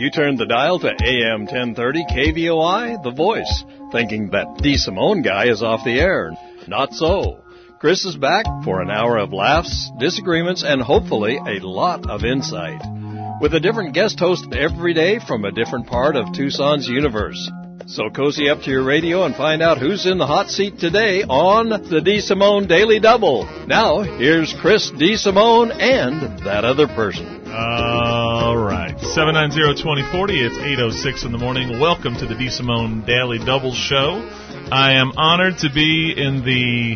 You turned the dial to AM 1030 KVOI, The Voice, thinking that DeSimone guy is off the air. Not so. Chris is back for an hour of laughs, disagreements, and hopefully a lot of insight, with a different guest host every day from a different part of Tucson's universe. So cozy up to your radio and find out who's in the hot seat today on the DeSimone Daily Double. Now, here's Chris DeSimone and that other person. All right. 790-2040. It's 8:06 in the morning. Welcome to the DeSimone Daily Double Show. I am honored to be in the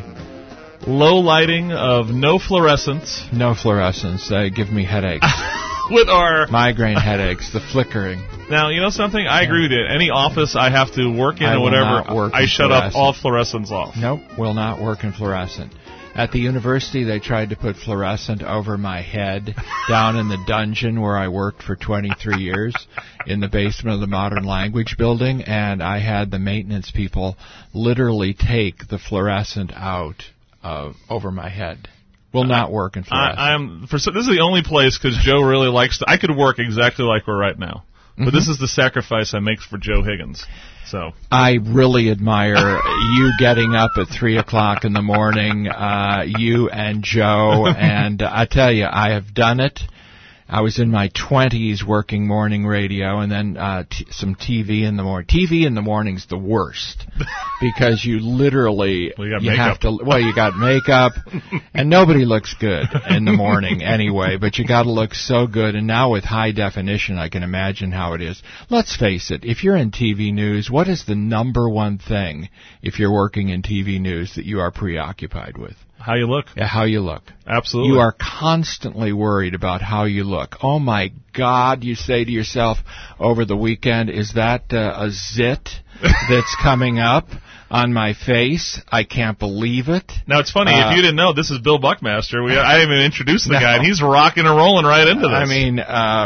low lighting of no fluorescence. No fluorescence. They give me headaches. With our migraine headaches, the flickering. Now, you know something? I agree with you. Any office I have to work in or whatever, I shut up all fluorescents off. Nope, will not work in fluorescent. At the university, they tried to put fluorescent over my head down in the dungeon where I worked for 23 years in the basement of the Modern Language Building, and I had the maintenance people literally take the fluorescent out over my head. Will not work in fluorescent. This is the only place, because Joe really likes to... I could work exactly like we're right now, but this is the sacrifice I make for Joe Higgins. So I really admire you getting up at 3 o'clock in the morning, you and Joe, and I tell you, I have done it. I was in my 20s working morning radio, and then some TV in the morning. TV in the morning's the worst because you literally have to. Well, you got makeup, and nobody looks good in the morning anyway. But you got to look so good, and now with high definition, I can imagine how it is. Let's face it: if you're in TV news, what is the number one thing if you're working in TV news that you are preoccupied with? How you look. Yeah, how you look. Absolutely. You are constantly worried about how you look. Oh, my God, you say to yourself over the weekend, is that a zit that's coming up on my face? I can't believe it. Now, it's funny. If you didn't know, this is Bill Buckmaster. I didn't even introduce the guy, and he's rocking and rolling right into this. I mean,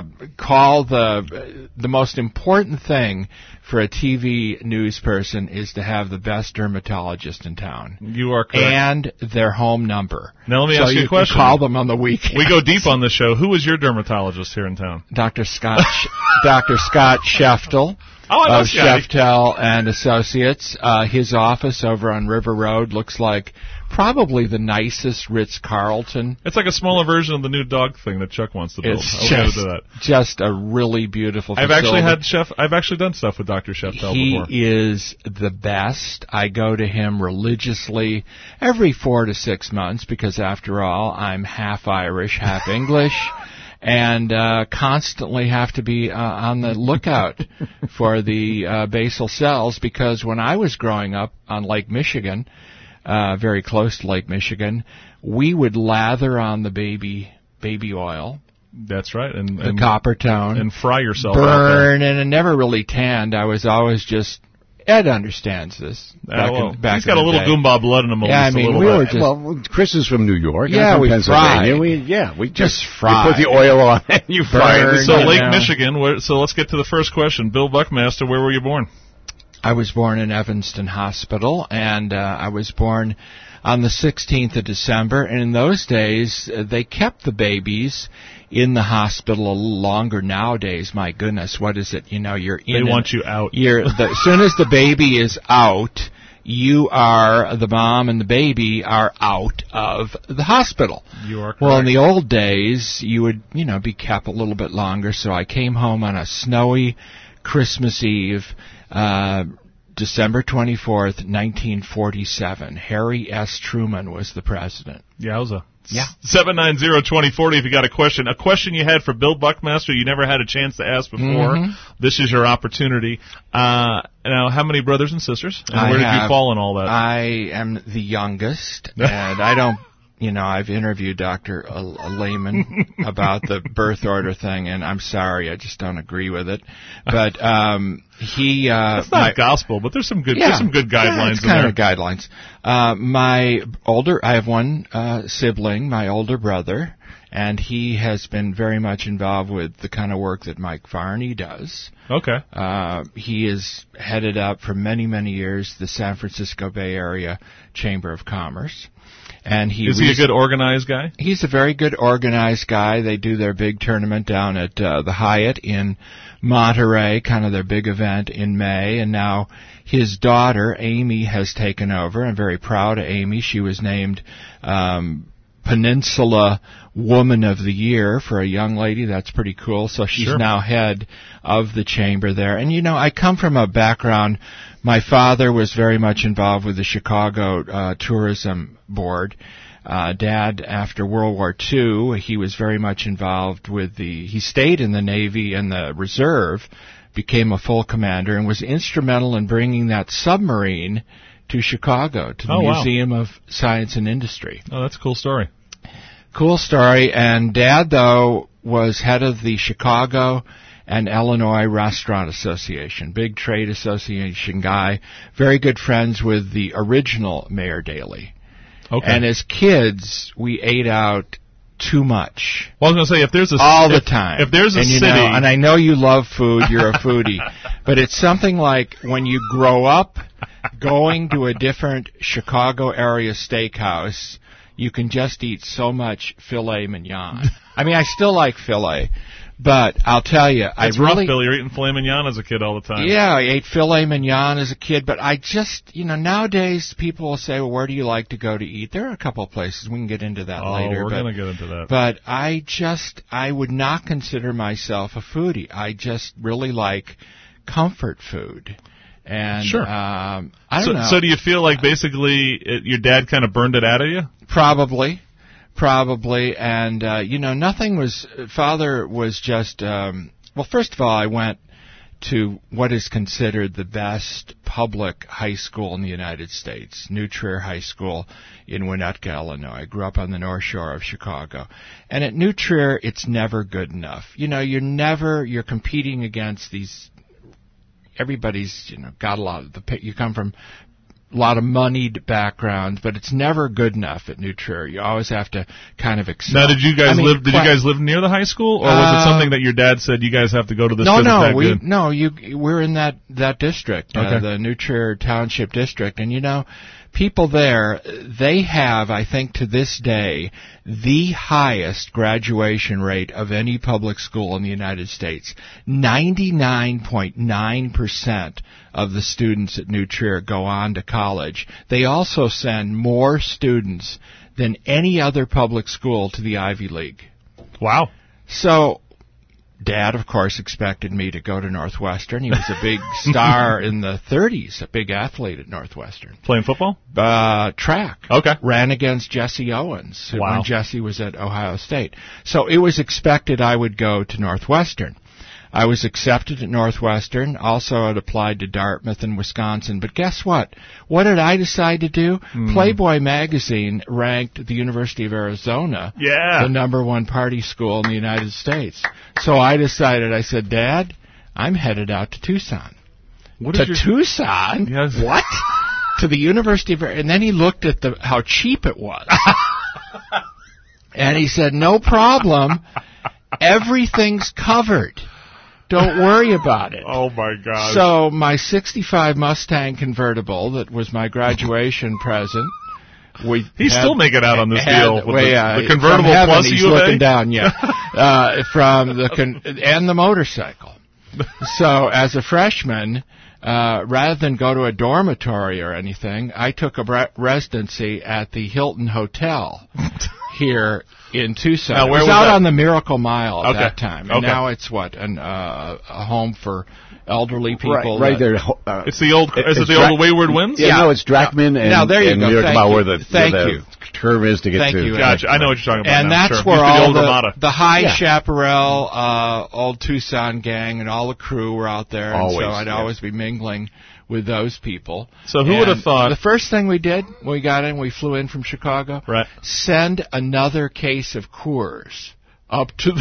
call the most important thing for a TV news person is to have the best dermatologist in town. You are correct. And their home number. Now, let me ask you a question. Can call them on the weekend. We go deep on the show. Who was your dermatologist here in town? Dr. Scott Sheftel. Oh, I know Sheftel and Associates. His office over on River Road looks like probably the nicest Ritz-Carlton. It's like a smaller version of the new dog thing that Chuck wants to build. It's just a really beautiful facility. I've actually done stuff with Dr. Sheftel before. He is the best. I go to him religiously every 4 to 6 months because, after all, I'm half Irish, half English. And constantly have to be on the lookout for the basal cells, because when I was growing up on Lake Michigan, very close to Lake Michigan, we would lather on the baby oil. That's right, and the copper tone, and fry yourself. Burn, and it never really tanned. I was always just... Ed understands this. He's got a little Goomba blood in him. Yeah, I mean, we were just... Well, Chris is from New York. Yeah, I'm from Pennsylvania. We just fry. You put the oil on and you fry it. So Lake Michigan. So let's get to the first question. Bill Buckmaster, where were you born? I was born in Evanston Hospital, and I was born on the 16th of December. And in those days, they kept the babies in the hospital a little longer. Nowadays, my goodness, what is it? You know, they want you out. As soon as the baby is out, the mom and the baby are out of the hospital. You are correct. Well, in the old days, you would, be kept a little bit longer. So I came home on a snowy Christmas Eve, December 24th, 1947. Harry S. Truman was the president. Yowza. Yeah. 790-2040 if you got a question you had for Bill Buckmaster you never had a chance to ask before. This is your opportunity. Now, how many brothers and sisters? And where did you fall in all that? I am the youngest, and I don't... I've interviewed Dr. Lehman about the birth order thing, and I'm sorry, I just don't agree with it. But it's not gospel, but there's some good guidelines. It's kind of guidelines. I have one sibling, my older brother, and he has been very much involved with the kind of work that Mike Varney does. Okay. He has headed up for many, many years the San Francisco Bay Area Chamber of Commerce. And Is he a good organized guy? He's a very good organized guy. They do their big tournament down at the Hyatt in Monterey, kind of their big event in May. And now his daughter, Amy, has taken over. I'm very proud of Amy. She was named Peninsula Woman of the Year for a young lady. That's pretty cool. So she's now head of the chamber there. And, you know, I come from a background. My father was very much involved with the Chicago Tourism Board. Dad, after World War II, he was very much involved with he stayed in the Navy and the Reserve, became a full commander, and was instrumental in bringing that submarine to Chicago, to the Museum of Science and Industry. Oh, that's a cool story. Cool story. And Dad, though, was head of the Chicago and Illinois Restaurant Association, big trade association guy, very good friends with the original Mayor Daley. Okay. And as kids, we ate out too much. Well, I was going to say, if there's the time. If there's a city, and I know you love food, you're a foodie, but it's something like when you grow up going to a different Chicago area steakhouse, you can just eat so much filet mignon. I mean, I still like filet, but I'll tell you, it's rough, Bill. You're eating filet mignon as a kid all the time. Yeah, I ate filet mignon as a kid, but I just, nowadays people will say, well, where do you like to go to eat? There are a couple of places. We can get into that later. We're going to get into that. But I would not consider myself a foodie. I just really like comfort food. And I don't know. So do you feel like basically your dad kind of burned it out of you? Probably. And, nothing was, Father was just, first of all, I went to what is considered the best public high school in the United States, New Trier High School in Winnetka, Illinois. I grew up on the North Shore of Chicago. And at New Trier, it's never good enough. You're competing against everybody's, got a lot of you come from a lot of moneyed backgrounds, but it's never good enough at New Trier. You always have to kind of excel. Now, did you guys live near the high school, or was it something that your dad said you guys have to go to this? We're in that district, the New Trier Township District, and people there, they have, I think to this day, the highest graduation rate of any public school in the United States. 99.9% of the students at New Trier go on to college. They also send more students than any other public school to the Ivy League. Wow. So Dad, of course, expected me to go to Northwestern. He was a big star in the 30s, a big athlete at Northwestern. Playing football? Track. Okay. Ran against Jesse Owens when Jesse was at Ohio State. So it was expected I would go to Northwestern. I was accepted at Northwestern. Also, I'd applied to Dartmouth in Wisconsin. But guess what? What did I decide to do? Playboy magazine ranked the University of Arizona the #1 party school in the United States. So I said, Dad, I'm headed out to Tucson. Tucson? Yes. What? To the University of Arizona. And then he looked at how cheap it was. And he said, no problem. Everything's covered. Don't worry about it. Oh, my God. So my 65 Mustang convertible that was my graduation present. He's still making out on this deal with the convertible heaven, plus he's U of A? Looking down, and the motorcycle. So as a freshman, rather than go to a dormitory or anything, I took a residency at the Hilton Hotel here in Tucson. Now, where it was was out that? on the Miracle Mile at that time. And Okay. now it's a home for elderly people. Right there. It's the old. Is it the old Wayward Winds? Yeah, no, it's Drachman and now, there you go. Miracle Mile, where the Thank you. term is to get Thank to. you. Gotcha. I know what you're talking about. And now. that's Sure. where Used to be all the old Ramada. the High Chaparral, old Tucson gang, and all the crew were out there. And Always, so I'd always be mingling with those people. So who would have thought? The first thing we did when we got in, we flew in from Chicago. Right. Send another case of Coors up to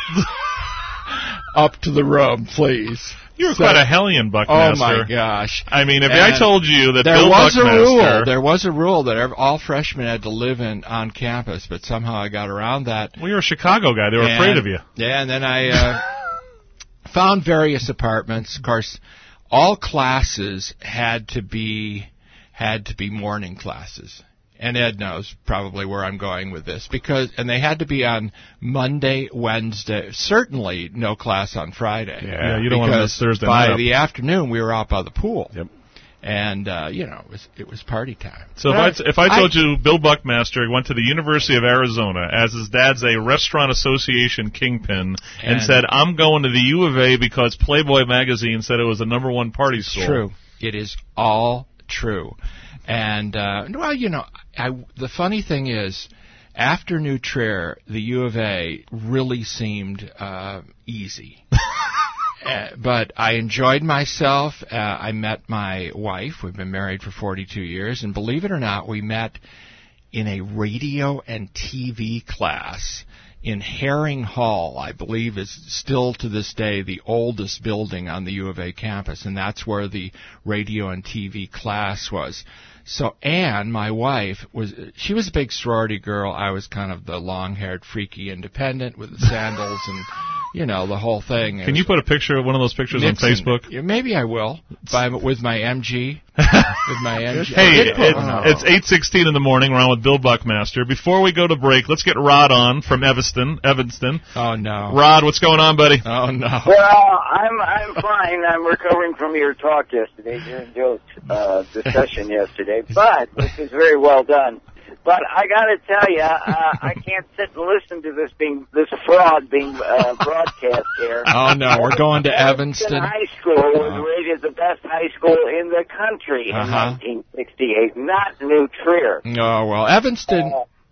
the room, please. You were quite a hellion, Buckmaster. Oh my gosh! I mean, if I told you that there Bill was Buckmaster, there was a rule that all freshmen had to live on campus, but somehow I got around that. Well, you're a Chicago guy. They were afraid of you. Yeah, and then I found various apartments. Of course, all classes had to be morning classes and Ed knows probably where I'm going with this, and they had to be on Monday, Wednesday, certainly no class on Friday. Yeah, you don't want to miss Thursday night. By the afternoon, we were out by the pool. Yep. And, it was party time. So if I told you Bill Buckmaster went to the University of Arizona, as his dad's a restaurant association kingpin, and said, I'm going to the U of A because Playboy magazine said it was the #1 party school. True. It is all true. And, the funny thing is, after New Trier, the U of A really seemed easy. But I enjoyed myself. I met my wife. We've been married for 42 years. And believe it or not, we met in a radio and TV class in Herring Hall, I believe is still to this day the oldest building on the U of A campus. And that's where the radio and TV class was. So Anne, my wife, she was a big sorority girl. I was kind of the long-haired, freaky independent with the sandals and, the whole thing. Can you put one of those pictures on Facebook? Yeah, maybe I will. With my MG. With my MG. Hey, it's 8:16 in the morning. We're on with Bill Buckmaster. Before we go to break, let's get Rod on from Evanston. Oh, no. Rod, what's going on, buddy? Oh, no. Well, I'm fine. I'm recovering from your talk yesterday, during Joe's discussion yesterday, but this is very well done. But I got to tell you, I can't sit and listen to this fraud being broadcast here. Oh, no, we're going to Evanston. High School was rated the best high school in the country in 1968, not New Trier. Oh, well, Evanston,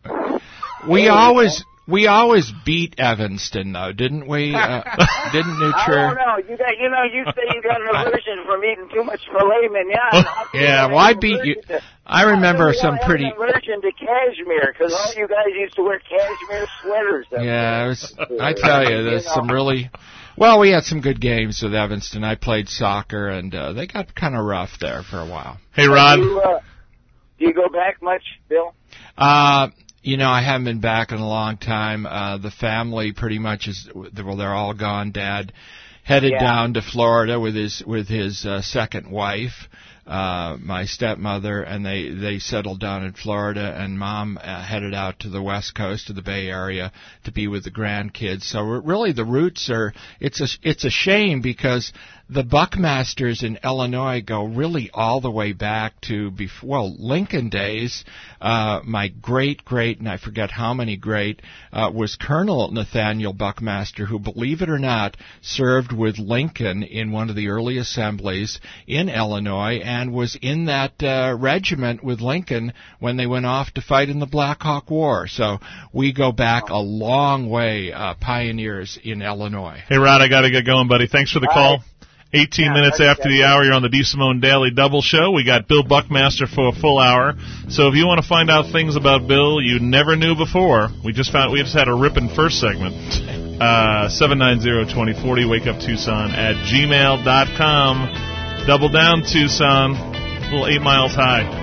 we always beat Evanston, though, didn't we? Didn't New Trier? I don't know. You say you got an aversion from eating too much filet mignon. Yeah, well, I beat you. I remember some pretty. I have an aversion to cashmere because all you guys used to wear cashmere sweaters. Yeah, I tell you, there's some really. Well, we had some good games with Evanston. I played soccer, and they got kind of rough there for a while. Hey, Rod. Do you go back much, Bill? I haven't been back in a long time. The family pretty much they're all gone. Dad headed down to Florida with his second wife, my stepmother, and they settled down in Florida, and Mom headed out to the West Coast, to the Bay Area, to be with the grandkids. So really the roots it's a shame because the Buckmasters in Illinois go really all the way back to Lincoln days. My great, and I forget how many great, was Colonel Nathaniel Buckmaster, who, believe it or not, served with Lincoln in one of the early assemblies in Illinois and was in that regiment with Lincoln when they went off to fight in the Black Hawk War. So we go back a long way, pioneers in Illinois. Hey, Rod, I got to get going, buddy. Thanks for the call. 18 minutes after the hour, you're on the DeSimone Daily Double Show. We got Bill Buckmaster for a full hour. So if you want to find out things about Bill you never knew before, we just had a ripping first segment. 790-2040, wakeuptucson@gmail.com. Double down, Tucson. A little 8 miles high.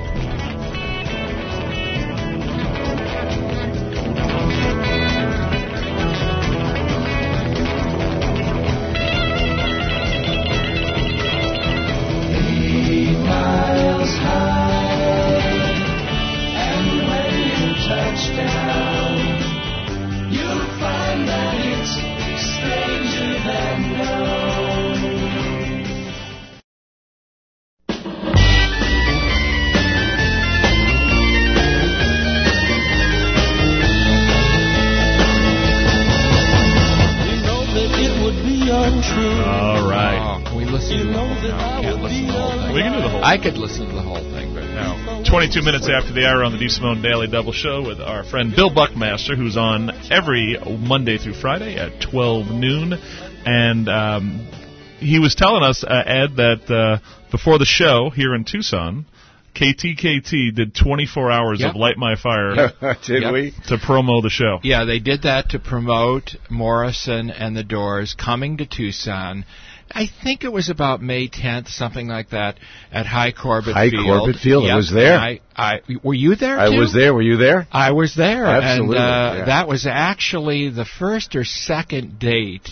I could listen to the whole thing, but no. 22 minutes after the hour on the DeSimone Daily Double Show with our friend Bill Buckmaster, who's on every Monday through Friday at 12 noon. And he was telling us, Ed, that before the show here in Tucson, KTKT did 24 hours of Light My Fire Did we? To promo the show. Yeah, they did that to promote Morrison and the Doors coming to Tucson. I think it was about May 10th, something like that, at High Corbett Field. High Corbett Field, yep. I was there. Were you there, too? I was there. Were you there? I was there. Absolutely. And that was actually the first or second date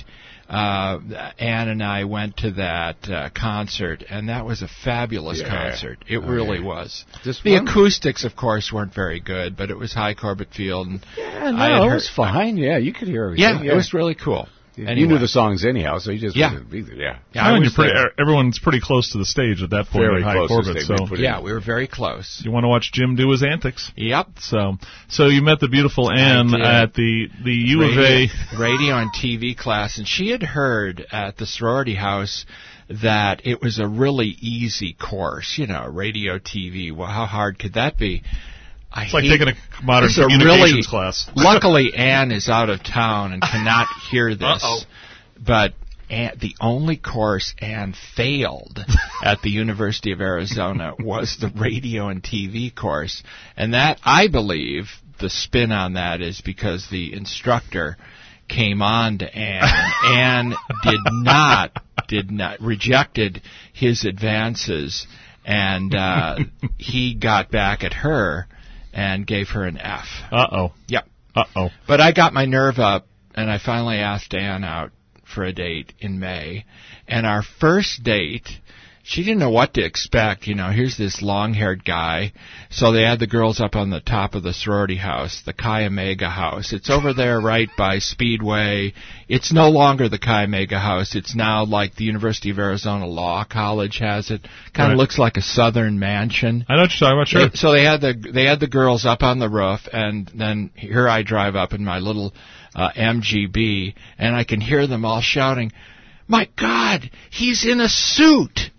Ann and I went to that concert, and that was a fabulous concert. It really was. The acoustics, of course, weren't very good, but it was High Corbett Field. And it was fine. Yeah, you could hear everything. Yeah, it was really cool. Anyway. You knew the songs anyhow, so you just wasn't either. Everyone's pretty close to the stage at that point. Very at High Corbett, we were very close. You want to watch Jim do his antics? Yep. So you met the beautiful Ann at the U of A radio and TV class, and she had heard at the sorority house that it was a really easy course. Radio, TV. Well, how hard could that be? It's like taking a modern communications class. Luckily, Ann is out of town and cannot hear this. But the only course Ann failed at the University of Arizona was the radio and TV course. And that, I believe, the spin on that is because the instructor came on to Ann. Ann rejected his advances, and he got back at her and gave her an F. Yep. But I got my nerve up, and I finally asked Ann out for a date in May. And our first date, she didn't know what to expect. Here's this long-haired guy. So they had the girls up on the top of the sorority house, the Chi Omega house. It's over there right by Speedway. It's no longer the Chi Omega house. It's now like the University of Arizona Law College has it. Kind of looks like a southern mansion. I know what you're talking about, sure. So they had the girls up on the roof, and then here I drive up in my little MGB, and I can hear them all shouting, "My God, he's in a suit!"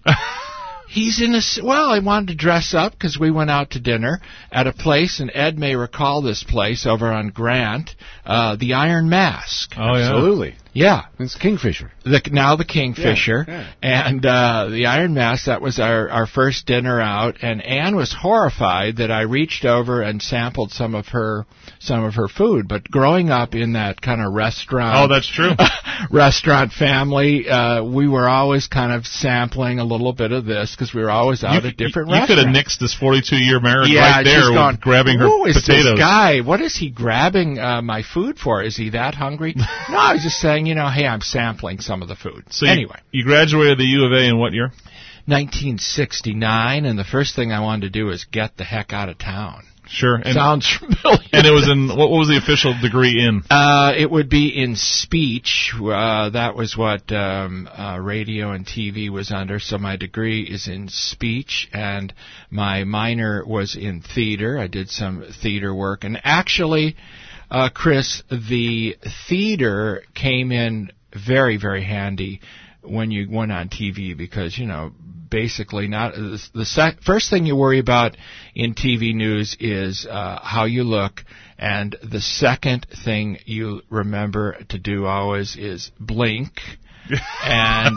Well, I wanted to dress up because we went out to dinner at a place, and Ed may recall this place over on Grant, the Iron Mask. Oh, yeah. Absolutely. Yeah. It's Kingfisher. Now the Kingfisher. Yeah. And the Iron Mask, that was our first dinner out, and Ann was horrified that I reached over and sampled some of her food. But growing up in that kind of restaurant... Oh, that's true. restaurant family, we were always kind of sampling a little bit of this because we were always out at different restaurants. You could have nixed this 42-year marriage right there with grabbing her potatoes. Who is this guy? What is he grabbing my food for? Is he that hungry? No, I was just saying, hey, I'm sampling some of the food. So anyway. You graduated the U of A in what year? 1969, and the first thing I wanted to do was get the heck out of town. Sure. And sounds familiar. And it was in, what was the official degree in? It would be in speech. That was what radio and TV was under. So my degree is in speech, and my minor was in theater. I did some theater work. And actually, Chris, the theater came in very, very handy when you went on TV because, basically not the first thing you worry about in TV news is how you look, and the second thing you remember to do always is blink and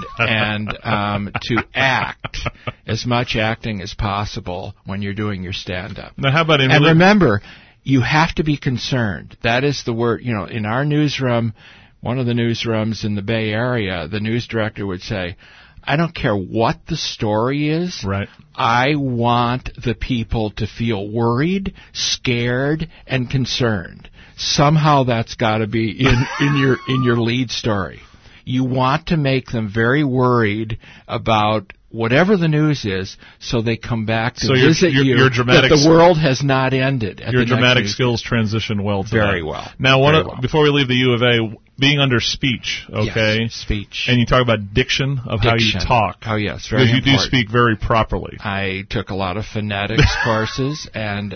to act as much acting as possible when you're doing your stand-up. Now, how about and remember, you have to be concerned. That is the word. In our newsroom, one of the newsrooms in the Bay Area, the news director would say, I don't care what the story is. Right. I want the people to feel worried, scared, and concerned. Somehow that's got to be in your lead story. You want to make them very worried about whatever the news is, so they come back to visit you. Your dramatic, that the world has not ended. Your dramatic skills transition well to very that. well. Now, before we leave the U of A, being under speech, okay? Yes, speech. And you talk about diction of how you talk. Oh, yes, very important. Because you do speak very properly. I took a lot of phonetics courses, and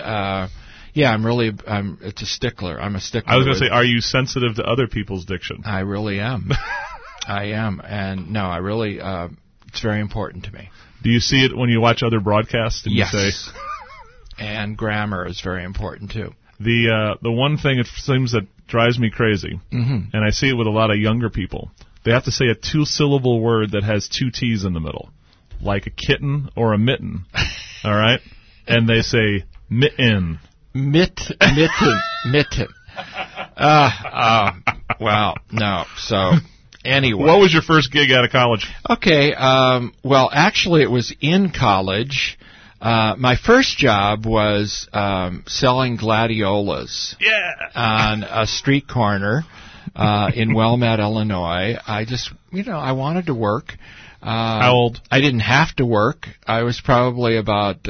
it's a stickler. I'm a stickler. I was going to say, are you sensitive to other people's diction? I really am. I am, and no, I really... it's very important to me. Do you see it when you watch other broadcasts? And yes. You say, and grammar is very important too. The one thing it seems that drives me crazy, and I see it with a lot of younger people, they have to say a 2-syllable word that has 2 T's in the middle, like a kitten or a mitten. All right, and they say mitten. Mitten. Well, no. So. Anyway. What was your first gig out of college? Okay, well, actually it was in college. My first job was selling gladiolas on a street corner. in Wilmette, Illinois. I just, I wanted to work. How old? I didn't have to work. I was probably about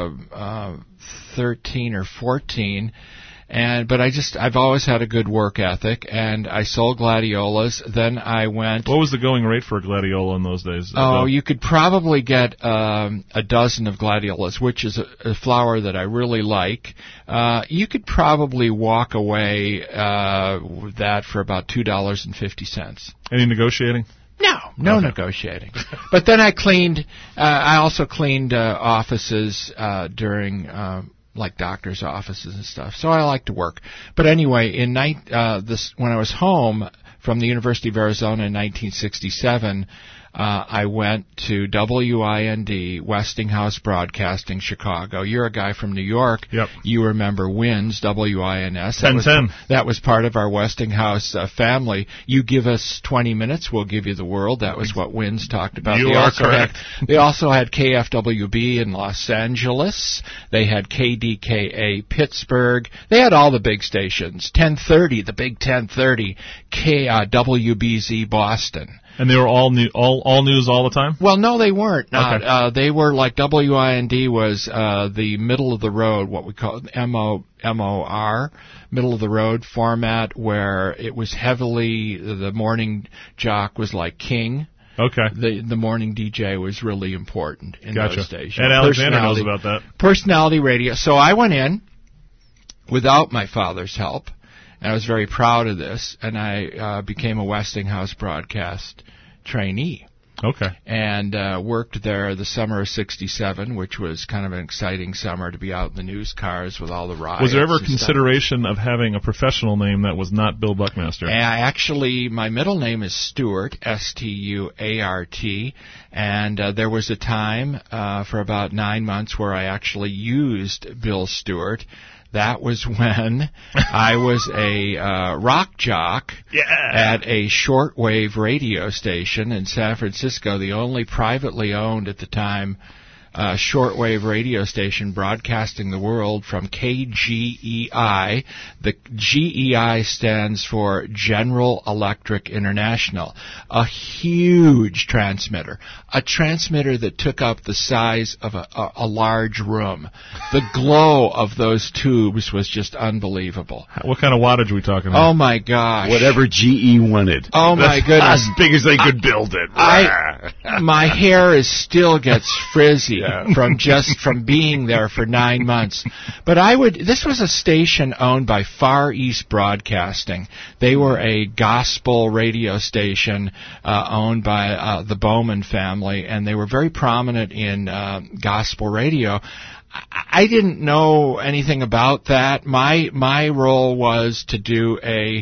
13 or 14. But I've always had a good work ethic, and I sold gladiolas. Then I went. What was the going rate for a gladiola in those days? You could probably get a dozen of gladiolas, which is a flower that I really like. You could probably walk away with that for about $2.50. Any negotiating? No negotiating. But then I cleaned. I also cleaned offices during. Like doctors' offices and stuff. So I like to work. But anyway, when I was home from the University of Arizona in 1967, I went to WIND, Westinghouse Broadcasting, Chicago. You're a guy from New York. Yep. You remember WINS, WINS. 1010. That was part of our Westinghouse family. You give us 20 minutes, we'll give you the world. That was what WINS talked about. You are correct. They also had KFWB in Los Angeles. They had KDKA Pittsburgh. They had all the big stations. 1030, the big 1030. WBZ Boston. And they were all news all the time? Well, no, they weren't. Okay. They were like WIND was the middle of the road, what we call MOR, middle of the road format, where it was heavily, the morning jock was like king. Okay. The morning DJ was really important in those stations. Ed Alexander knows about that. Personality radio. So I went in without my father's help. And I was very proud of this, and I became a Westinghouse broadcast trainee. Okay. And worked there the summer of '67, which was kind of an exciting summer to be out in the news cars with all the riots. Was there ever consideration of having a professional name that was not Bill Buckmaster? My middle name is Stuart, Stuart, and there was a time for about 9 months where I actually used Bill Stewart. That was when I was a rock jock at a shortwave radio station in San Francisco, the only privately owned at the time shortwave radio station broadcasting the world from KGEI. The GEI stands for General Electric International. A huge transmitter. A transmitter that took up the size of a large room. The glow of those tubes was just unbelievable. What kind of wattage are we talking about? Oh, my gosh. Whatever GE wanted. Oh, my goodness. As big as they could build it. My hair still gets frizzy. From being there for 9 months. But this was a station owned by Far East Broadcasting. They were a gospel radio station owned by the Bowman family, and they were very prominent in gospel radio. I didn't know anything about that. My role was to do a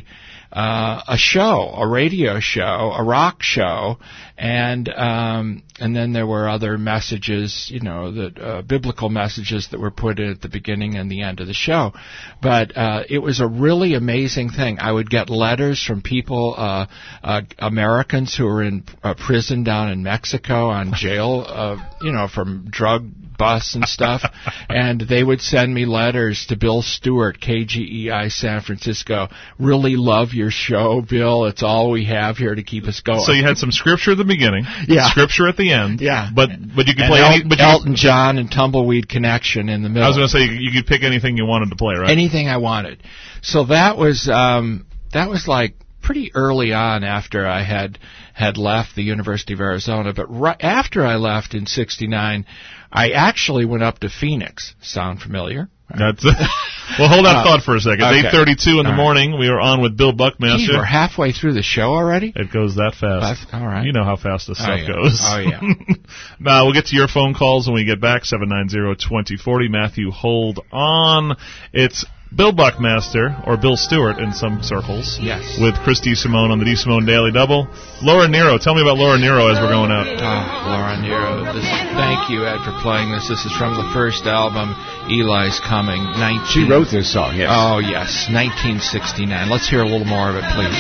show, a radio show, a rock show, and then there were other messages, biblical messages that were put in at the beginning and the end of the show. But it was a really amazing thing. I would get letters from people, Americans who were in prison down in Mexico on jail, from drug busts and stuff, and they would send me letters to Bill Stewart, KGEI San Francisco. Really love your show, Bill. It's all we have here to keep us going. So you had some scripture at the beginning, scripture at the end, but you could play Elton John and Tumbleweed Connection in the middle. I was going to say you could pick anything you wanted to play, right? Anything I wanted. So that was like pretty early on after I had left the University of Arizona. But right after I left in '69, I actually went up to Phoenix. Sound familiar? That's well, hold that thought for a second. Okay. 8:32 in the morning. We are on with Bill Buckmaster. Geez, we're halfway through the show already? It goes that fast. All right. You know how fast this stuff goes. Oh, yeah. Now, we'll get to your phone calls when we get back. 790-2040. Matthew, hold on. It's Bill Buckmaster, or Bill Stewart in some circles. Yes. With Chris DeSimone on the DeSimone Daily Double. Laura Nero. Tell me about Laura Nero as we're going out. Laura Nero. Thank you, Ed, for playing this. This is from the first album, Eli's Coming. She wrote this song, yes. Oh, yes. 1969. Let's hear a little more of it, please.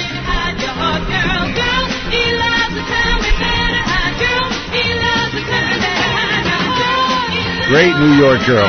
Great New York girl.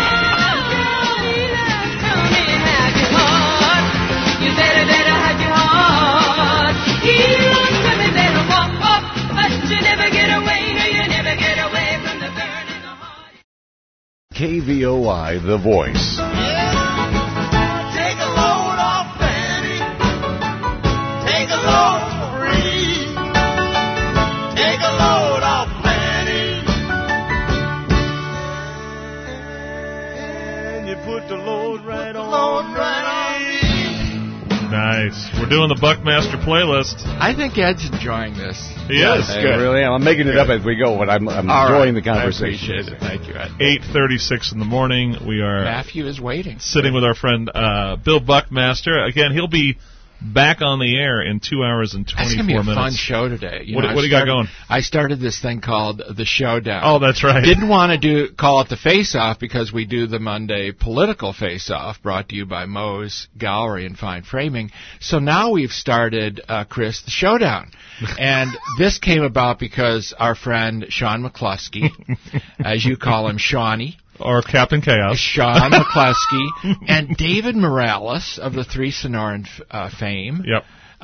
KVOI, The Voice. Take a load off Fanny. Take a load free. Take a load off Fanny. And you put the load right on me. Nice. We're doing the Buckmaster playlist. I think Ed's enjoying this. He is. I really am. I'm making it up as we go, but I'm enjoying the conversation. I appreciate it. Thank you, Ed. 8:36 in the morning. We are Matthew is waiting. sitting with our friend Bill Buckmaster. Again, he'll be back on the air in 2 hours and 24 That's going to be a minutes. fun show today. What do you got going? I started this thing called The Showdown. Oh, that's right. Didn't want to call it The Face-Off because we do the Monday Political Face-Off brought to you by Moe's Gallery and Fine Framing. So now we've started, Chris, The Showdown. And this came about because our friend Sean McCluskey, as you call him, Shawnee, Or Captain Chaos. Sean McCluskey, and David Morales of the Three Sonoran fame. Yep.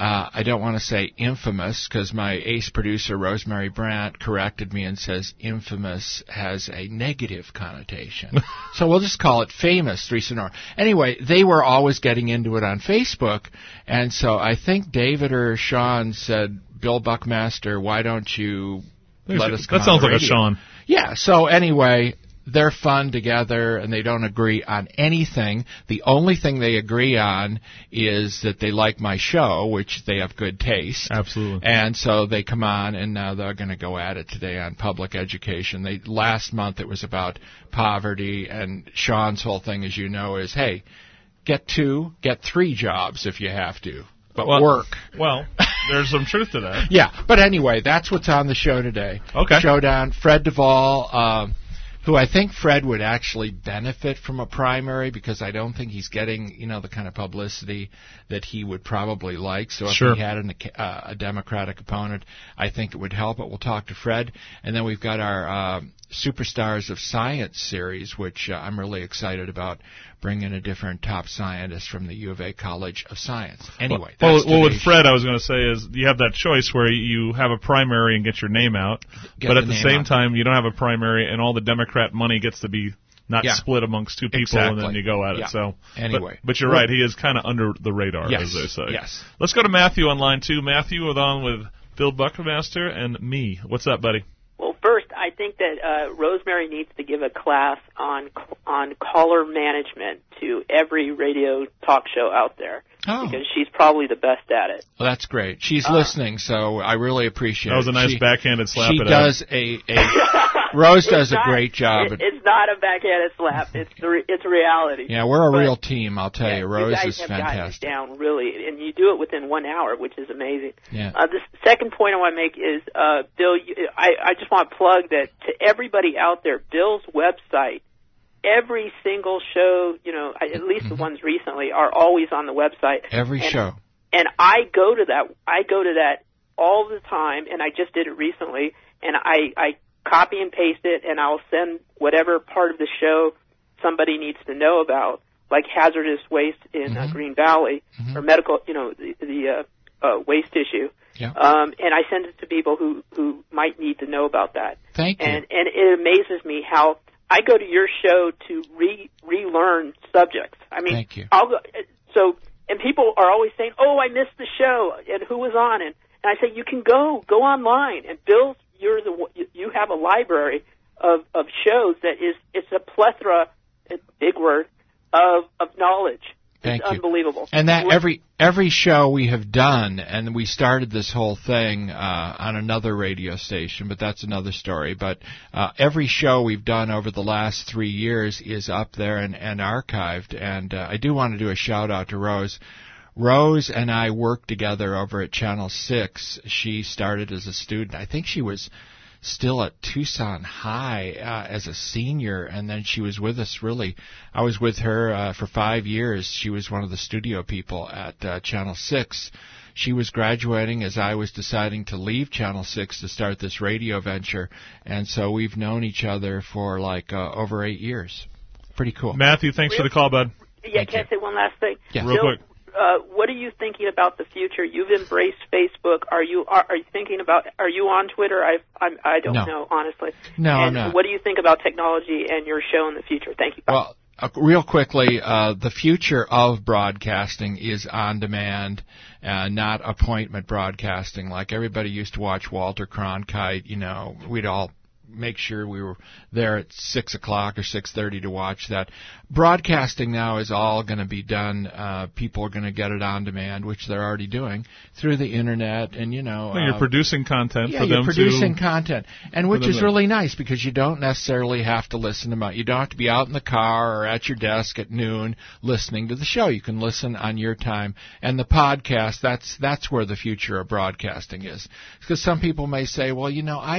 I don't want to say infamous because my ace producer, Rosemary Brandt, corrected me and says infamous has a negative connotation. So we'll just call it famous, Three Sonoran. Anyway, they were always getting into it on Facebook, and so I think David or Sean said, Bill Buckmaster, why don't you let us come That sounds on the like a radio? Sean. Yeah, so anyway, they're fun together, and they don't agree on anything. The only thing they agree on is that they like my show, which they have good taste. Absolutely. And so they come on, and now they're going to go at it today on public education. Last month it was about poverty, and Sean's whole thing, as you know, is, hey, get 3 jobs if you have to, but work. Well, there's some truth to that. Yeah, but anyway, that's what's on the show today. Okay. Showdown. Fred Duvall, who I think Fred would actually benefit from a primary because I don't think he's getting, the kind of publicity that he would probably like. So if Sure. he had a Democratic opponent, I think it would help. But we'll talk to Fred. And then we've got our Superstars of Science series, which I'm really excited about, bringing a different top scientist from the U of A College of Science. Anyway. Well, that's with today's Fred, I was going to say is you have that choice where you have a primary and get your name out, but at the same time you don't have a primary and all the Democrat money gets to be not split amongst 2 people and then you go at it. So anyway, but you're right, he is kind of under the radar, as they say. Yes. Let's go to Matthew on line 2. Matthew on with Bill Buckmaster and me. What's up, buddy? Well, first, I think that Rosemary needs to give a class on caller management to every radio talk show out there. Oh. Because she's probably the best at it. Well, that's great. She's listening, so I really appreciate it. That was a nice backhanded slap. She does Rose does a great job. It's not a backhanded slap. It's reality. Yeah, we're a real team, I'll tell you. Rose is you guys have gotten it fantastic. down, really, and you do it within 1 hour, which is amazing. Yeah. The second point I want to make is, Bill, I just want to plug that to everybody out there, Bill's website, every single show, at least the ones recently, are always on the website. Every show. And I go to that all the time, and I just did it recently, and I copy and paste it, and I'll send whatever part of the show somebody needs to know about, like hazardous waste in Green Valley, or medical, the waste issue. Yeah. And I send it to people who might need to know about that. Thank you. And it amazes me how I go to your show to relearn subjects. I mean, Thank you. I'll go, and people are always saying, "Oh, I missed the show," and who was on it? And I say, "You can go online." And Bill, you have a library of shows it's a plethora, big word, of knowledge. Thank It's you. unbelievable. And that every show we have done, and we started this whole thing on another radio station, but that's another story. But every show we've done over the last 3 years is up there and archived. And I do want to do a shout-out to Rose. Rose and I worked together over at Channel 6. She started as a student. I think she was still at Tucson High as a senior, and then she was with us, really. I was with her for 5 years. She was one of the studio people at Channel 6. She was graduating as I was deciding to leave Channel 6 to start this radio venture, and so we've known each other for over 8 years. Pretty cool. Matthew, thanks for the call, bud. Yeah, can I say one last thing? Yeah. Real quick. what are you thinking about the future? You've embraced Facebook. Are you thinking about? Are you on Twitter? I don't know, honestly. No, and no. What do you think about technology and your show in the future? Thank you. Bye. Well, real quickly, the future of broadcasting is on demand, not appointment broadcasting. Like everybody used to watch Walter Cronkite. You know, we'd all make sure we were there at 6 o'clock or 6:30 to watch that. Broadcasting now is all going to be done. People are going to get it on demand, which they're already doing through the internet, and you're producing content for them. Yeah, you're producing content, and which is really nice because you don't necessarily have to listen to you don't have to be out in the car or at your desk at noon listening to the show. You can listen on your time, and the podcast. That's where the future of broadcasting is. Because some people may say, well,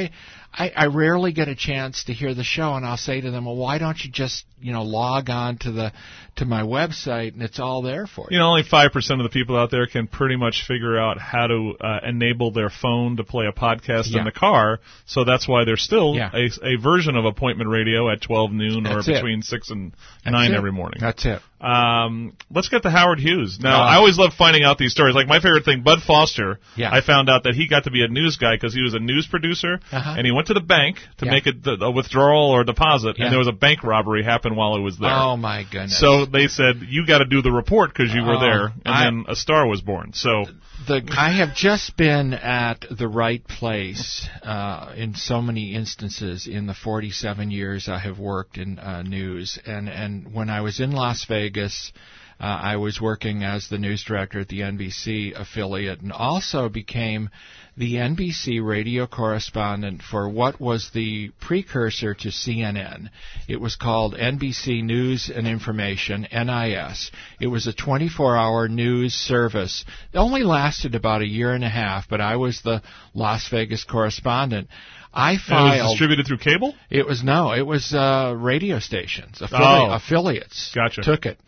I rarely get a chance to hear the show, and I'll say to them, well, why don't you just log on to my website and it's all there for you. Only 5% of the people out there can pretty much figure out how to enable their phone to play a podcast in the car, so that's why there's still a version of appointment radio at 12 noon or between 6 and 9 every morning. That's it. Let's get to Howard Hughes. Now, I always love finding out these stories. Like my favorite thing, Bud Foster, I found out that he got to be a news guy because he was a news producer, and he went to the bank to make a withdrawal or deposit, and there was a bank robbery happen while he was there. Oh, my goodness. So they said, you got to do the report because you were there, and then a star was born. So I have just been at the right place in so many instances in the 47 years I have worked in news. And when I was in Las Vegas, I was working as the news director at the NBC affiliate and also became the NBC radio correspondent for what was the precursor to CNN. It was called NBC News and Information, NIS. It was a 24-hour news service. It only lasted about a year and a half, but I was the Las Vegas correspondent. I filed. And it was distributed through cable? It was radio stations, affiliates. Gotcha. Took it.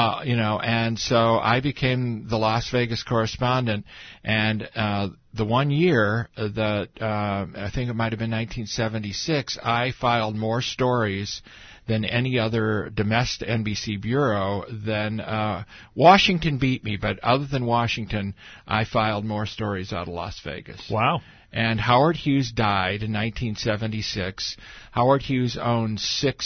And so I became the Las Vegas correspondent, and the one year that I think it might have been 1976, I filed more stories than any other domestic NBC bureau. Then Washington beat me, but other than Washington, I filed more stories out of Las Vegas. Wow. And Howard Hughes died in 1976. Howard Hughes owned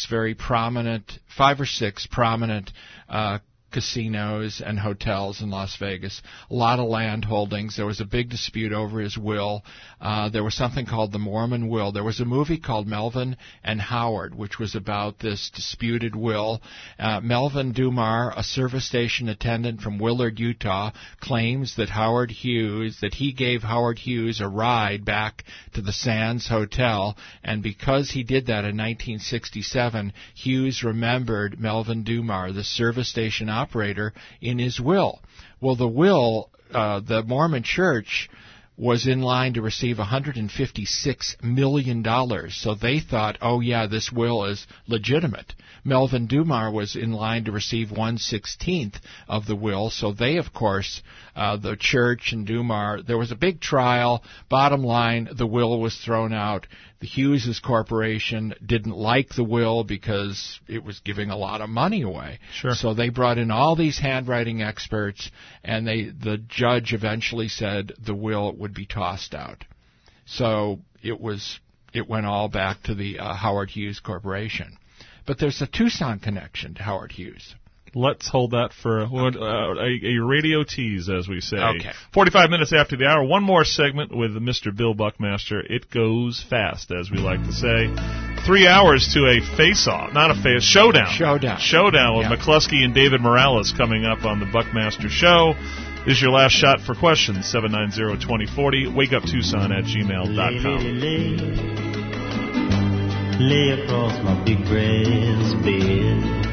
5 or 6 prominent casinos and hotels in Las Vegas, a lot of land holdings. There was a big dispute over his will. There was something called the Mormon will. There was a movie called Melvin and Howard, which was about this disputed will. Melvin Dumar, a service station attendant from Willard, Utah, claims that he gave Howard Hughes a ride back to the Sands Hotel, and because he did that in 1967, Hughes remembered Melvin Dumar, the service station operator, in his will. Well, the Mormon Church was in line to receive $156 million, so they thought, this will is legitimate. Melvin Dumar was in line to receive 1/16 of the will, so they, of course, the church and Dumar, there was a big trial. Bottom line, the will was thrown out. The Hughes Corporation didn't like the will because it was giving a lot of money away. Sure. So they brought in all these handwriting experts, and the judge eventually said the will would be tossed out. So it went all back to the Howard Hughes Corporation. But there's a Tucson connection to Howard Hughes. Let's hold that for a radio tease, as we say. Okay. 45 minutes after the hour, one more segment with Mr. Bill Buckmaster. It goes fast, as we like to say. 3 hours to a face-off, not a face, showdown. Showdown with McCluskey and David Morales coming up on the Buckmaster Show. This is your last shot for questions, 790-2040, wakeuptucson@gmail.com. Lay across my big brass bed.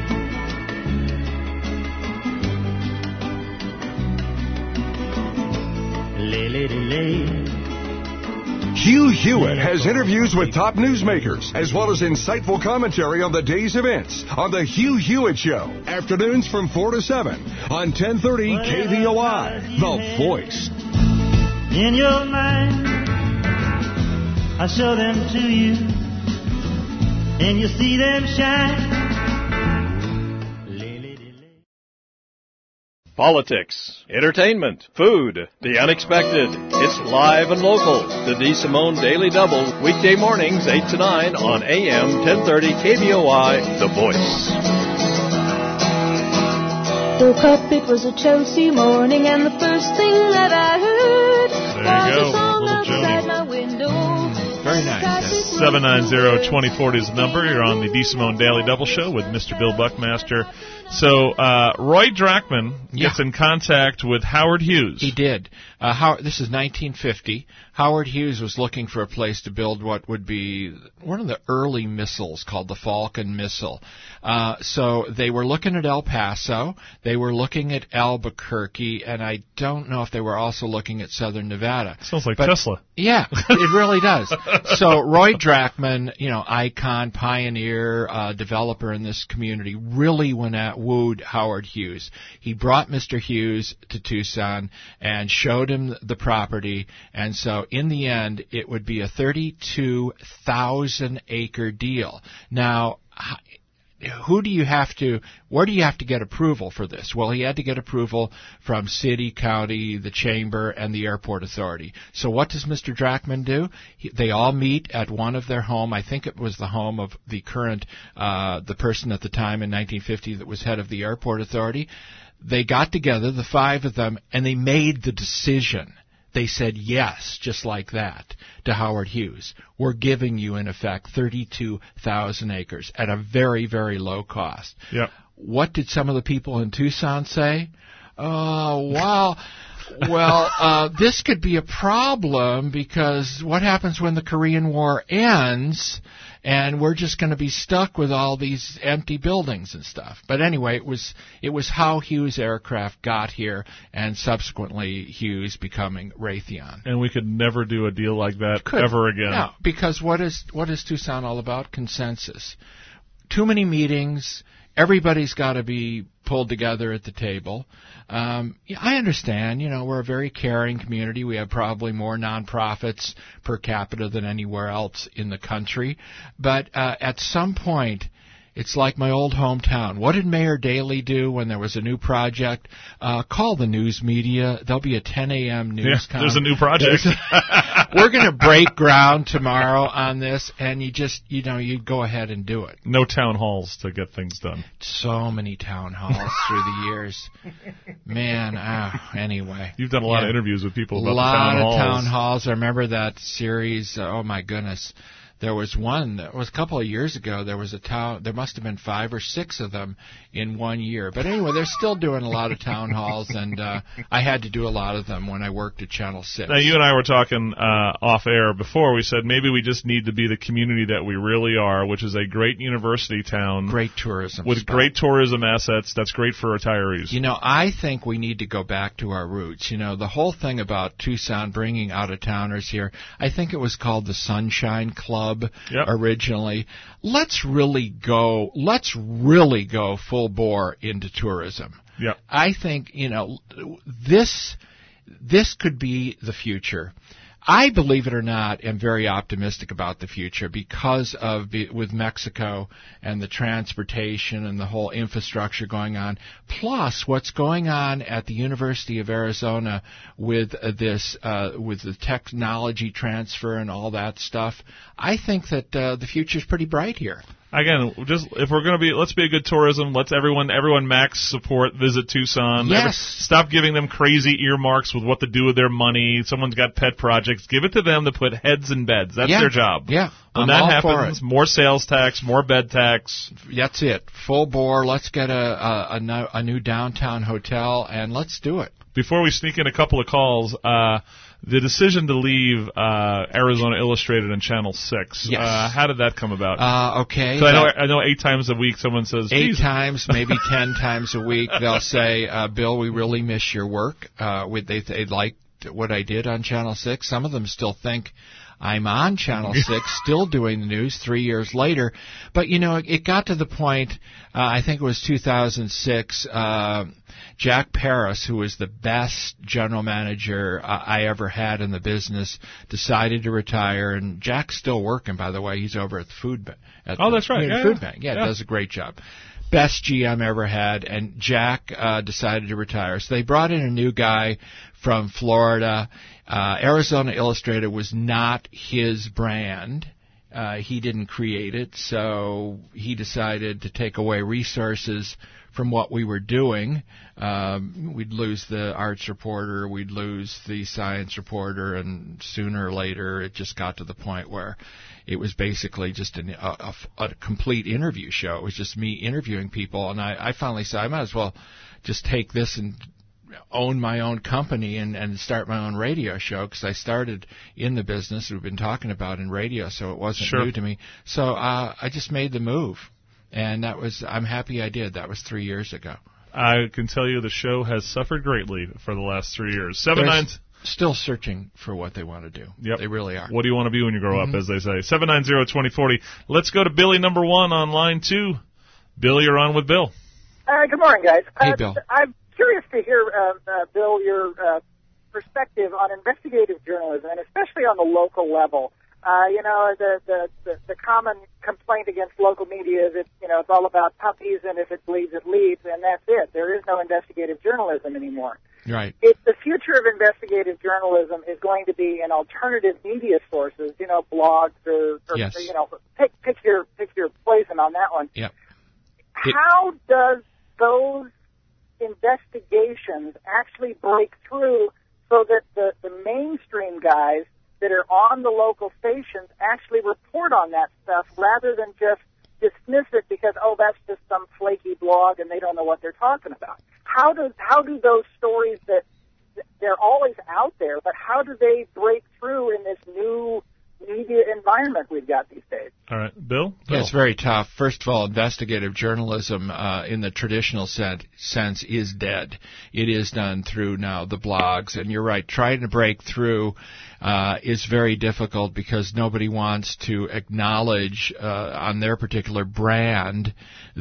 Hugh Hewitt has interviews with top newsmakers, as well as insightful commentary on the day's events on The Hugh Hewitt Show. Afternoons from 4 to 7 on 1030 KVOI, The Voice. In your mind, I show them to you, and you see them shine. politics, entertainment, food, the unexpected. It's live and local. The DeSimone Daily Double, weekday mornings 8 to 9 on AM 1030 KBOI, The Voice. Woke up, it was a Chelsea morning, and the first thing that I heard was a song outside my window. Very nice. 790-2040 is the number. You're on the DeSimone Daily Double Show with Mr. Bill Buckmaster. So Roy Drachman gets in contact with Howard Hughes. He did. This is 1950. Howard Hughes was looking for a place to build what would be one of the early missiles called the Falcon missile. So they were looking at El Paso. They were looking at Albuquerque, and I don't know if they were also looking at Southern Nevada. Sounds like Tesla. Yeah, it really does. So Roy Drachman, icon, pioneer, developer in this community, really wooed Howard Hughes. He brought Mr. Hughes to Tucson and showed him the property, and so in the end, it would be a 32,000-acre deal. Now, where do you have to get approval for this? Well, he had to get approval from city, county, the chamber, and the airport authority. So what does Mr. Drachman do? They all meet at one of their home. I think it was the home of the current, the person at the time in 1950 that was head of the airport authority. They got together, the five of them, and they made the decision. They said yes, just like that, to Howard Hughes. We're giving you, in effect, 32,000 acres at a very, very low cost. Yep. What did some of the people in Tucson say? Oh, well, this could be a problem because what happens when the Korean War ends and we're just going to be stuck with all these empty buildings and stuff. But anyway, it was how Hughes Aircraft got here, and subsequently Hughes becoming Raytheon. And we could never do a deal like that ever again. No, because what is Tucson all about? Consensus. Too many meetings. Everybody's got to be pulled together at the table. I understand, we're a very caring community. We have probably more nonprofits per capita than anywhere else in the country. But at some point, it's like my old hometown. What did Mayor Daley do when there was a new project? Call the news media. There'll be a 10 a.m. news conference. There's a new project. We're going to break ground tomorrow on this, and you go ahead and do it. No town halls to get things done. So many town halls through the years. Man, anyway. You've done a lot of interviews with people about the town halls. A lot of town halls. I remember that series. Oh, my goodness. There was one, that was a couple of years ago, there was a town, there must have been 5 or 6 of them in 1 year. But anyway, they're still doing a lot of town halls, and I had to do a lot of them when I worked at Channel 6. Now, you and I were talking off air before. We said maybe we just need to be the community that we really are, which is a great university town. Great tourism with spot. Great tourism assets. That's great for retirees. I think we need to go back to our roots. The whole thing about Tucson bringing out-of-towners here, I think it was called the Sunshine Club. Originally. Let's really go full bore into tourism. Yeah. I think, this could be the future. I, believe it or not, am very optimistic about the future because of with Mexico and the transportation and the whole infrastructure going on, plus what's going on at the University of Arizona with this with the technology transfer and all that stuff. I think that the future's pretty bright here. Again, if we're going to let's be a good tourism. Let's everyone max support, visit Tucson. Yes. Stop giving them crazy earmarks with what to do with their money. Someone's got pet projects. Give it to them to put heads in beds. That's their job. Yeah. When that happens, more sales tax, more bed tax. That's it. Full bore. Let's get a new downtown hotel, and let's do it. Before we sneak in a couple of calls, the decision to leave Arizona Illustrated and Channel 6, yes. How did that come about? Okay. So I know 8 times a week someone says... 8 times, maybe 10 times a week, they'll say, Bill, we really miss your work. They liked what I did on Channel 6. Some of them still think I'm on Channel 6, still doing the news 3 years later. But, it got to the point, I think it was 2006, Jack Paris, who was the best general manager I ever had in the business, decided to retire. And Jack's still working, by the way. He's over at the food bank. That's right. Food bank. Yeah, does a great job. best GM ever had, and Jack decided to retire. So they brought in a new guy from Florida. Arizona Illustrated was not his brand. He didn't create it, so he decided to take away resources from what we were doing. We'd lose the arts reporter, we'd lose the science reporter, and sooner or later it just got to the point where it was basically just a complete interview show. It was just me interviewing people, and I finally said I might as well just take this and own my own company and start my own radio show, because I started in the business we've been talking about in radio, so it wasn't new to me. So I just made the move, and I'm happy I did. That was 3 years ago. I can tell you the show has suffered greatly for the last 3 years. Still searching for what they want to do. Yep. They really are. What do you want to be when you grow up, as they say? 790-2040. Let's go to Billy number 1 on line 2. Billy, you're on with Bill. Good morning, guys. Hey, Bill. I'm curious to hear, Bill, your perspective on investigative journalism, and especially on the local level. The common complaint against local media is it's all about puppies, and if it bleeds, it leads, and that's it. There is no investigative journalism anymore. Right. If the future of investigative journalism is going to be in alternative media sources, blogs or yes. Pick your poison on that one. Yep. How does those investigations actually break through so that the mainstream guys that are on the local stations actually report on that stuff rather than just dismiss it because, that's just some flaky blog and they don't know what they're talking about? How do those stories that they're always out there, but how do they break through in this new media environment we've got these days? All right, Bill? Yeah, it's very tough. First of all, investigative journalism in the traditional sense is dead. It is done through now the blogs, and you're right, trying to break through is very difficult because nobody wants to acknowledge on their particular brand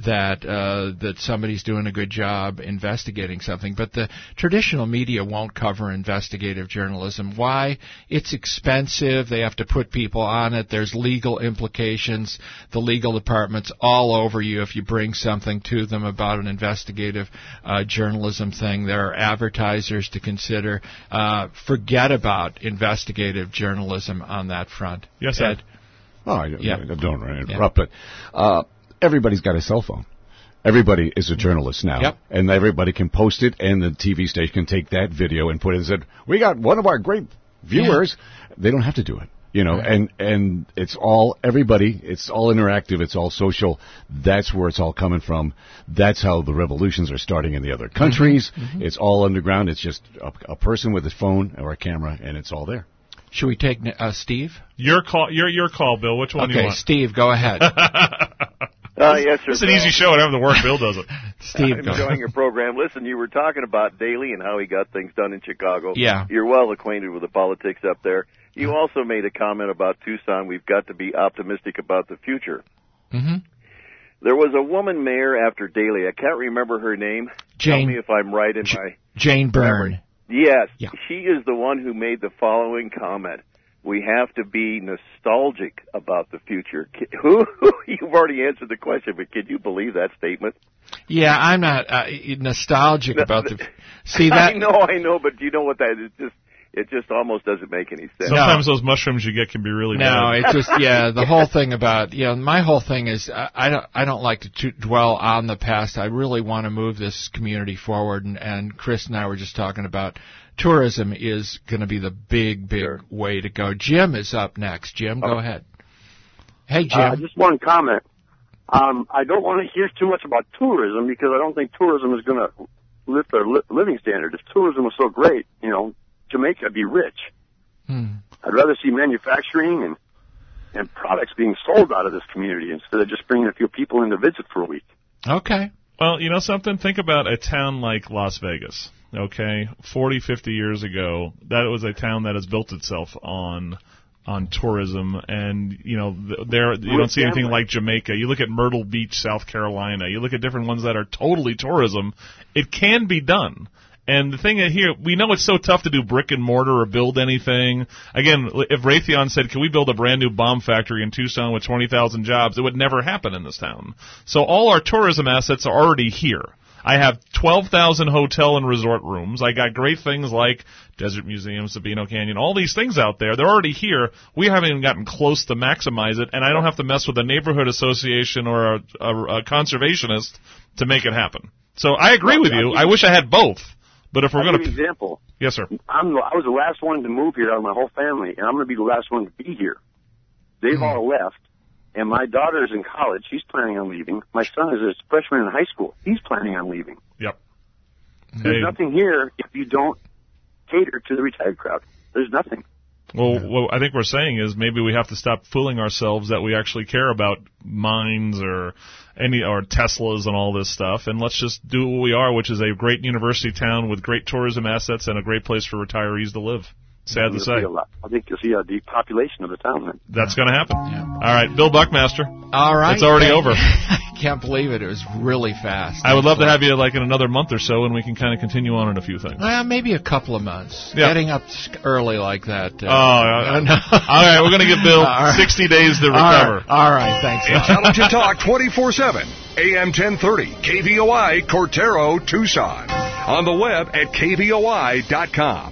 that somebody's doing a good job investigating something. But the traditional media won't cover investigative journalism. Why? It's expensive. They have to put people on it. There's legal implications. The legal department's all over you if you bring something to them about an investigative journalism thing. There are advertisers to consider. Forget about investigative journalism on that front. Yes, Ed. I don't interrupt, but everybody's got a cell phone. Everybody is a journalist now, and everybody can post it, and the TV station can take that video and put it and say, we got one of our great viewers. Yeah. They don't have to do it. Right. And it's all everybody. It's all interactive. It's all social. That's where it's all coming from. That's how the revolutions are starting in the other countries. Mm-hmm. It's all underground. It's just a person with a phone or a camera, and it's all there. Should we take Steve? Your call, Bill. Which one do you want? Okay, Steve, go ahead. Yes, sir. It's an easy show. I have the work. Bill does it. Steve, I'm enjoying your program. Listen, you were talking about Daley and how he got things done in Chicago. Yeah. You're well acquainted with the politics up there. You also made a comment about Tucson. We've got to be optimistic about the future. Mm-hmm. There was a woman mayor after Daley. I can't remember her name. Jane. Tell me if I'm right in my... Jane Byrne. Yes. Yeah. She is the one who made the following comment. We have to be nostalgic about the future. You've already answered the question, but can you believe that statement? Yeah, I'm not nostalgic about the... See that? I know, but you know what that is? It just almost doesn't make any sense. Sometimes those mushrooms you get can be really bad. No, it's just, the whole thing about, my whole thing is I don't like to dwell on the past. I really want to move this community forward, and Chris and I were just talking about tourism is going to be the big way to go. Jim is up next. Jim, go ahead. Hey, Jim. Just one comment. I don't want to hear too much about tourism because I don't think tourism is going to lift their living standard. If tourism was so great, Jamaica would be rich. I'd rather see manufacturing and products being sold out of this community instead of just bringing a few people in to visit for a week. Okay. Well, you know something? Think about a town like Las Vegas, okay? 40, 50 years ago, that was a town that has built itself on tourism, and, you don't see anything like Jamaica. You look at Myrtle Beach, South Carolina. You look at different ones that are totally tourism. It can be done. And the thing here, we know it's so tough to do brick and mortar or build anything. Again, if Raytheon said, can we build a brand new bomb factory in Tucson with 20,000 jobs, it would never happen in this town. So all our tourism assets are already here. I have 12,000 hotel and resort rooms. I got great things like Desert Museum, Sabino Canyon, all these things out there. They're already here. We haven't even gotten close to maximize it, and I don't have to mess with a neighborhood association or a conservationist to make it happen. So I agree with you. I wish I had both. But if we're going to... Give you an example. Yes, sir. I was the last one to move here out of my whole family, and I'm going to be the last one to be here. They've all left, and my daughter is in college. She's planning on leaving. My son is a freshman in high school. He's planning on leaving. Yep. There's nothing here if you don't cater to the retired crowd. There's nothing. Well, what I think we're saying is maybe we have to stop fooling ourselves that we actually care about mines or Teslas and all this stuff, and let's just do what we are, which is a great university town with great tourism assets and a great place for retirees to live. Sad to say. I think you'll see a depopulation of the town then. That's going to happen. Yeah. All right, Bill Buckmaster. All right. It's already over. I can't believe it. It was really fast. I would love to have you in another month or so, and we can kind of continue on in a few things. Well, maybe a couple of months. Yeah. Getting up early like that. No. All right, we're going to give Bill 60 days to recover. All right, thanks. Intelligent Talk 24/7. AM 1030, KVOI, Cortero, Tucson. On the web at kvoi.com.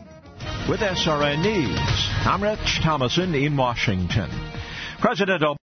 With SRN News, I'm Rich Thomason in Washington. President Obama